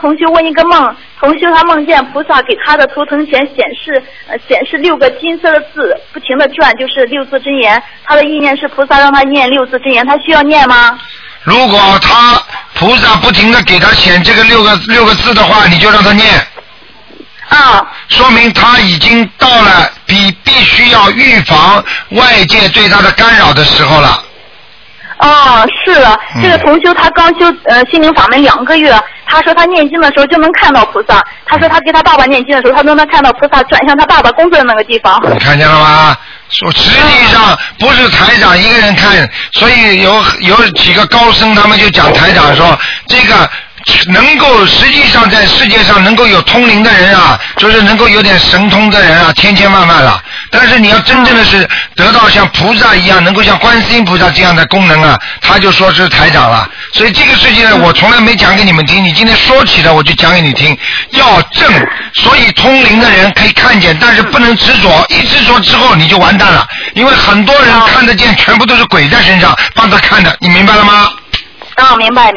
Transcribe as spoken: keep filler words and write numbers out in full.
同学问一个梦，同学他梦见菩萨给他的图腾前显示呃显示六个金色的字，不停的转，就是六字真言。他的意念是菩萨让他念六字真言，他需要念吗？ 如果他菩萨不停的给他显这个六个六个字的话，你就让他念。 啊。 说明他已经到了比必须要预防外界对他的干扰的时候了。 哦，是的，这个同修他刚修呃心灵法门两个月，他说他念经的时候就能看到菩萨，他说他给他爸爸念经的时候，他都能看到菩萨转向他爸爸工作的那个地方。 你看见了吗？说实际上不是台长一个人看，所以有有几个高僧他们就讲台长说这个。能够实际上在世界上能够有通灵的人啊，就是能够有点神通的人啊，千千万万了。但是你要真正的是得到像菩萨一样，能够像观世音菩萨这样的功能啊，他就说是台长了。所以这个事情呢，我从来没讲给你们听，你今天说起了，我就讲给你听。要正，所以通灵的人可以看见，但是不能执着，一执着之后你就完蛋了。因为很多人看得见，全部都是鬼在身上帮他看的，你明白了吗？ 啊，明白。